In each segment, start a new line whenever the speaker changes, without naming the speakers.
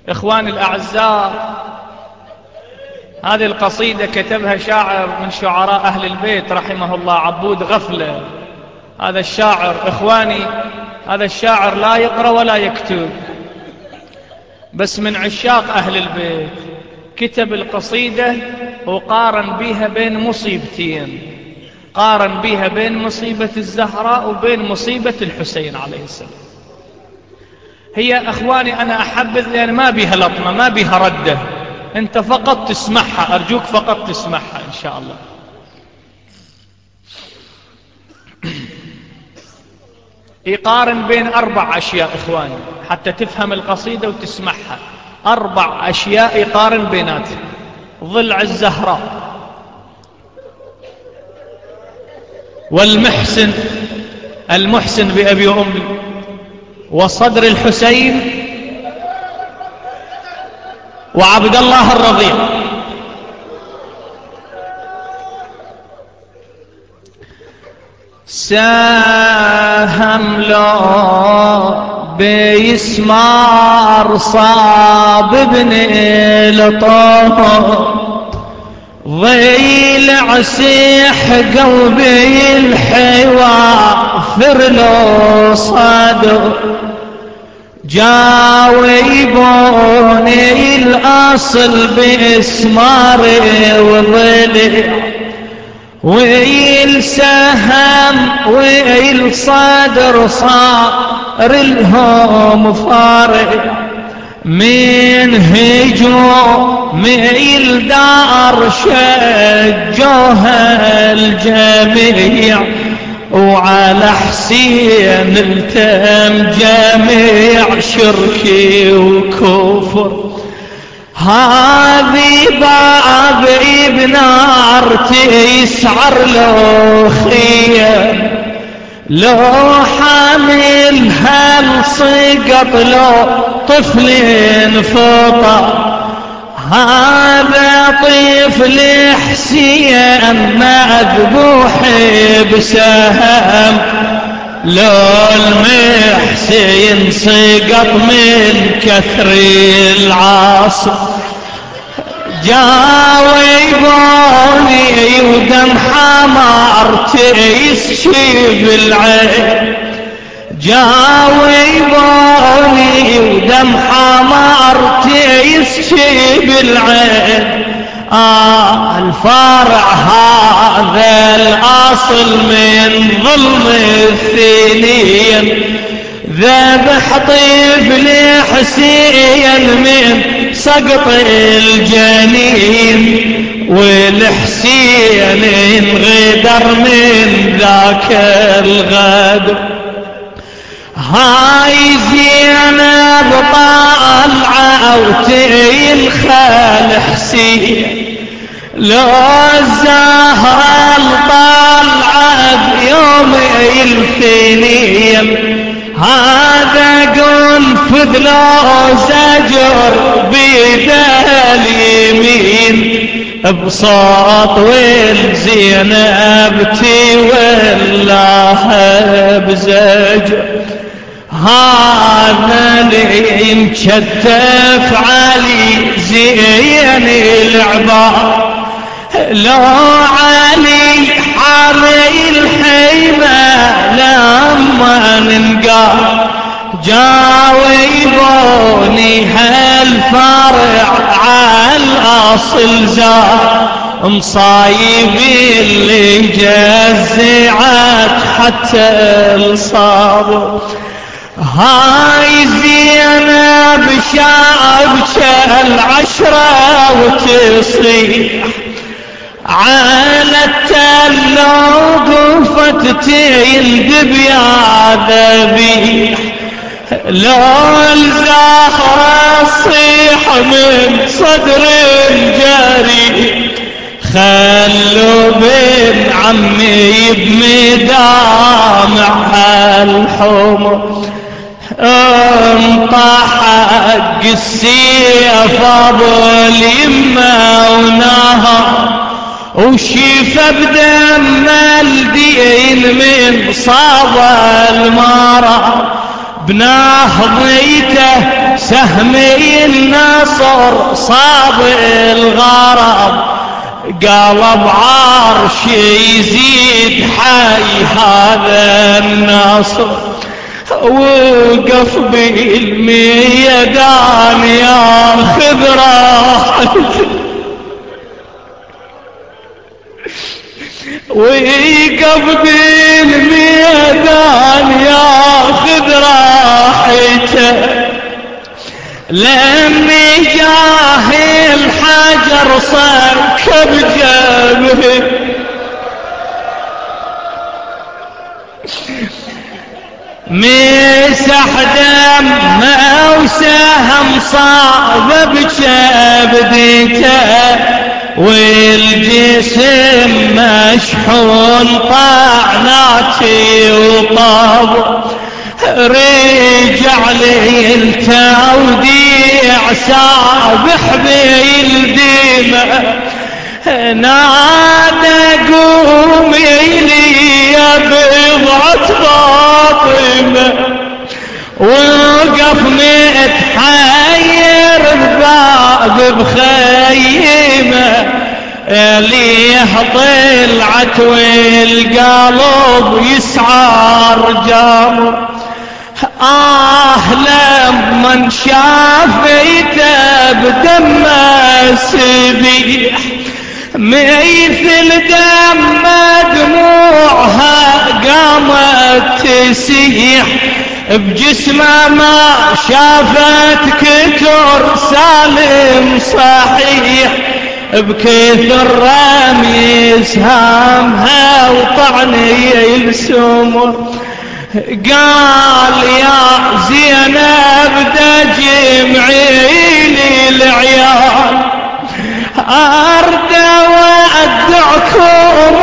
إخواني الأعزاء، هذه القصيدة كتبها شاعر من شعراء أهل البيت رحمه الله، عبود غفلة. هذا الشاعر إخواني، هذا الشاعر لا يقرأ ولا يكتب، بس من عشاق أهل البيت. كتب القصيدة وقارن بها بين مصيبتين، قارن بها بين مصيبة الزهراء وبين مصيبة الحسين عليه السلام. هي أخواني أنا أحبذ لأن ما بها لطمة، ما بها ردة، أنت فقط تسمعها، أرجوك فقط تسمعها إن شاء الله. يقارن بين 4 أشياء إخواني حتى تفهم القصيدة وتسمعها. 4 أشياء يقارن بيناتها: ضلع الزهراء، والمحسن، المحسن بأبي وأمي، وصدر الحسين، وعبد الله الرضيع. ساهم لو بيسمار صاب ابن لطوه، ضيل عسيح قلبي الحوافر لو صادر، جاويبوني الأصل بإسماري وضلع، ويل سهم ويل صدر صار الهم فارق، من هجوم ميل دار شجوها الجميع، وعلى حسين التم جميع شركي وكفر. هذه باب بنار تسعر لو خيم، لو حامل هالسقط لو طفل فطر، هذا طفل حسين مذبوح بسهم، لو المحسين سقط من كثر العاصر، جاويبوني ودم حمار تيسشي بالعين، جاويبوني ودم حمار تيسشي بالعين. الفرع هذا الأصل من ظلم الثنين، ذبح طفل حسين من سقط الجنين، والحسين انغدر من ذاك الغدر. هاي زينب طالعة وتلخال حسين، لو الزهرة طالعة بيوم الثنين، هذا قنفذ لو زجر بيده اليمين، بصوت والزينب تولها بزجر. هذا اللي مشتف علي زين العبار، لو علي حري الحيمة لما ننقار، جاويبوني هالفرع عالأصل زار، مصايب اللي جزعت حتى الصابر. هاي زينب شابكة العشرة وتصيح على التل وقفت تندب يا ذبيح، لو الزهرة صيح من صدر الجريح، خلوا بن عمي بمدامع الحمر، انطحق السيف ابو اليمه ونهر، وشيفه بدم الدين من صاب المرى، بنهضيته سهمي النصر صاب الغرب، قلب عرش يزيد حي هذا النصر، وقف بالميدان ياخذ راحته، وقف بالميدان ياخذ راحته، لمي جاه الحجر صكب جبهه، مسح دمه وسهم صاب بجبدته، والجسم مشحون طعناتي وطاب، رجع لي التوديع سابح بالدماء، نادى قومي لي يا بضعة فاطمة، وقف متحير بباب بخيمة، ليه طلعت والقلب يسعر جامر، لمن شافيته بدمه سبيح، مثل دم دموعها قامت تسيح، بجسمه ما شافت كتر سالم صحيح، بكثر رمي سهامها وطعني السمر، قال يا زينب دجمعي لي العيال، أرد وأدعكم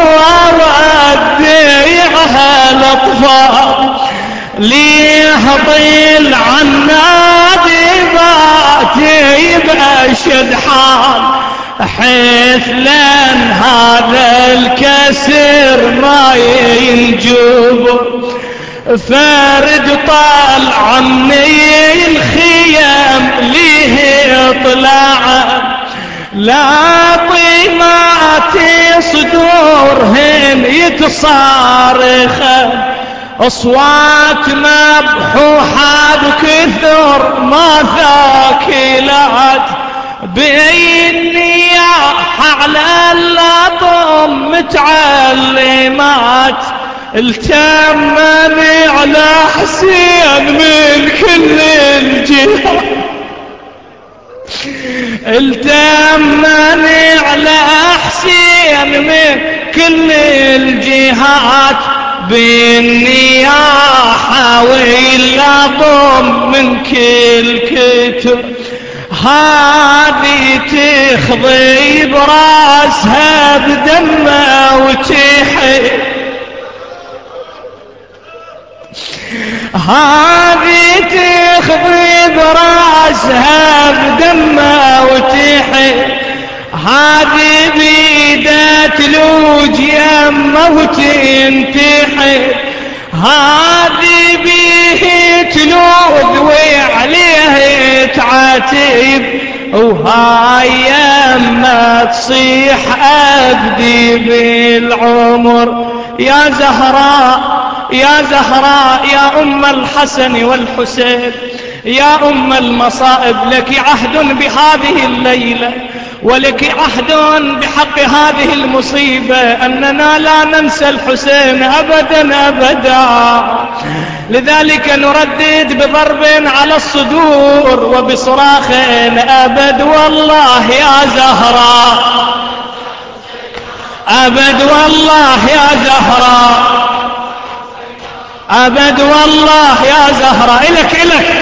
وأودعها الأطفال، ليه طيل عنادي باتي بأشد حال، حيث لن هذا الكسر ما ينجبر، فارد طالع مني الخيام ليه طلعت، لا طيمات صدورهن يتصارخن، أصوات مبحوحة بكثر ما ثاكلات، بالنياح على اللطم متعلمات، التمني على حسين من كل الجهات، التمني على حسين من كل الجهات، بالنياحة واللطم من كل كتر، هذه تخضي براسها بدمه وتحي، هذه تخضي براسها بدمه وتحي، هذه بيدها تلوج يمه وتنتحي، هذه بيه تلوذ وعليه تعاتب، وهاي يما تصيح أبدي بالعمر، يا زهراء يا زهراء يا أم الحسن والحسين، يا أم المصائب، لك عهد بهذه الليلة، ولك عهد بحق هذه المصيبة، أننا لا ننسى الحسين أبدا أبدا، لذلك نردد بضرب على الصدور وبصراخ أبد والله يا زهراء، أبد والله يا زهراء، أبد والله يا زهراء، إلك